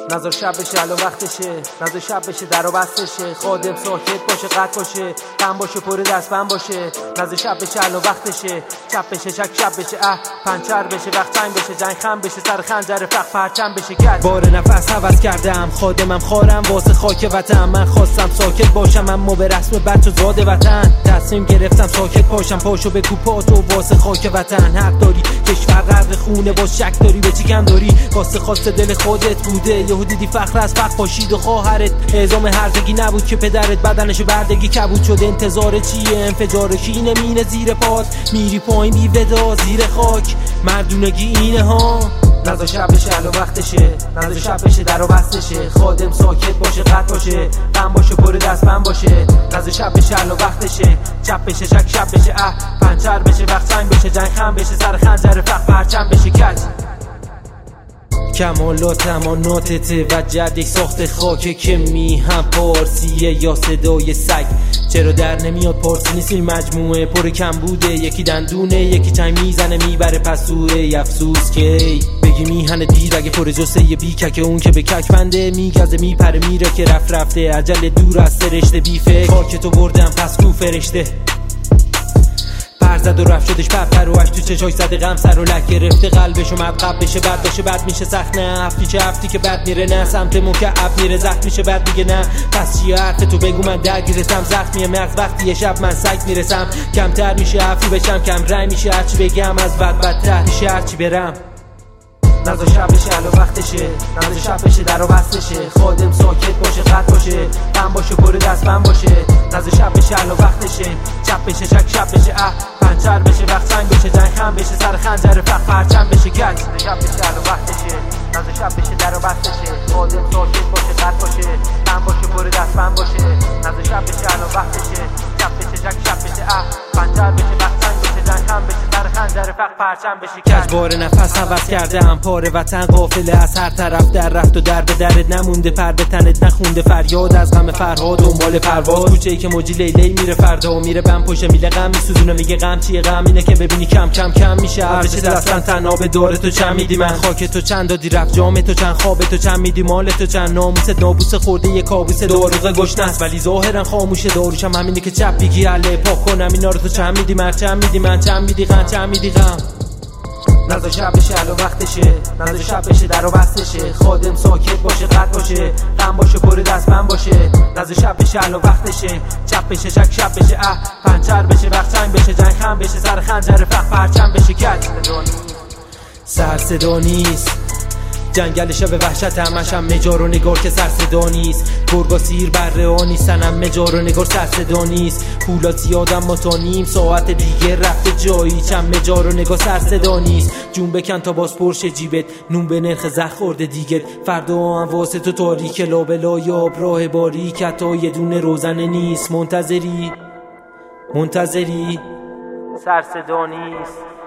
نظر شب بشه الان وقتشه، نظر شب بشه در و بستشه، خادم ساکت باشه قد باشه، غم باشه پر دست بند باشه. نظر شب بشه الان وقتشه، چپ بشه شک شب بشه پنچر بشه وقت تنگ بشه، جنگ خم بشه سر خنجر فخ پرچم بشه گل. بار نفس حوض کردم خادمم خارم واسه خاک وطن، من خواستم ساکت باشم اما به رسم بچه زاد وطن تصمیم گرفتم ساکت پاشم. پاشو به کوپاتو واسه خاک وطن، حق داری کشور غرق خونه باز شک داری به چی کم داری، واسه خواست دل خودت بوده یهو دیدی فخر از فخ پاشید و خواهرت اعزام هرزگی نبود که پدرت بدنشو بردگی کبود شد. انتظار چیه؟ انفجار کینه مینه زیر پات میری پایین بی ودا زیر خاک، مردونگی اینه ها. نظر شب بشه الان وقتشه، نظر شب بشه در و بستشه، خادم ساکت باشه قد باشه، غم باشه پر دست بند باشه. نظر شب بشه الان وقتشه، چپ بشه شک شب بشه پنچر بشه وقت تنگ بشه، جنگ خم بشه سر خنجر فخ پرچم بشه کج. کمالات اماناتته و جد یک ساخت خاکه که میهم پارسیه یا صدای سگ. چرا در نمیاد پارسی نیست این مجموعه پر کم بوده، یکی دندونه یکی چنگ میزنه میبره پسوه. افسوس که بگی میهن دیر اگه پر جسه یه بیکک اون که به کک بنده میگزه میپره میره که رفته عجل دور از سرشته بی فکر خاک تو بردم پس کو فرشته. زد و رفت شدش پرپروش تو چشاش زده غم سر و لک گرفته قلبشو مبقب بشه بد باشه بد میشه سخت نه هفتی چه هفتی که بد میره نه سمت مکعب میره زخم میشه بد میگه نه پس چیه حرف تو بگو من درگیرتم زخمیه مغز وقتی یه شب من سگ میرسم کمتر میشه عفو بشم کم رای میشه هرچی بگم از بد بدتر میشه هرچی برم. نظر شب بشه الان وقتشه، نظر شب بشه در و بستشه، خادم ساکت باشه قد باشه، غم باشه پر دست بند باشه. نظر شب بشه الان وقتشه، چپ بشه شک شب بشه پنچر بشه وقت تنگ بشه، جنگ خم بشه سر خنجر فخ پرچم بشه گل. نظر شب بشه الان وقتشه، نظر شب بشه در و بستشه، خادم ساکت باشه قد باشه، غم باشه پر دست بند باشه. نظر شب بشه الان وقتشه، چپ بشه شک شب بشه پنچر بشه وقت تنگ بشه، جنگ خم بشه سر خنجر فخ پرچم بشه کج. بار نفس حوض کرده هم پاره وطن قافله از هر طرف در رفت و در به درت نمونده، پر به تنت نخونده فریاد از غم فرهاد دنبال پرواز. کوچه‌ای که موجی لیلی میره فردا و میره بم پشت میله غم میسوزونه میگه غم چیه؟ غم اینه که ببینی کم کم کم میشه ارزش دستن تنها به دور تو چند میدی من خاک تو چند دادی رفت جام تو چند خواب تو چند میدی مال تو چند ناموس نابوس خورده یه کابوس داروغ گشنه است ولی ظاهرا خاموشه داروشم همینه که چپ بگی عله پاک کنم اینا رو تو چند میدی من چند میدی من چند میدی غم چند میدی غم. نظر شب بشه الان وقتشه، نظر شب بشه در و بستشه، خادم ساکت باشه قد باشه، غم باشه پر دست بند باشه. نظر شب بشه الان وقتشه، چپ بشه شک شب بشه پنچر بشه وقت تنگ بشه، جنگ خم بشه سر خنجر فخ پرچم بشه گل. سر صدا نیست جنگل شب وحشت همش هم مجار و نگار که سر صدا نیست، گرگا سیر بره ها نیستن هم مجار و نگار سر صدا نیست. پولا زیادم ما تا نیم ساعت دیگه رفته جایی چند مجار و نگار سر صدا نیست. جون بکن تا باز پرشه جیبت نون به نرخ زخ خورده دیگه، فردا هم واسه تو تاریک لابلا یا راه باریک حتی یه دونه روزنه نیست. منتظری سر صدا نیست.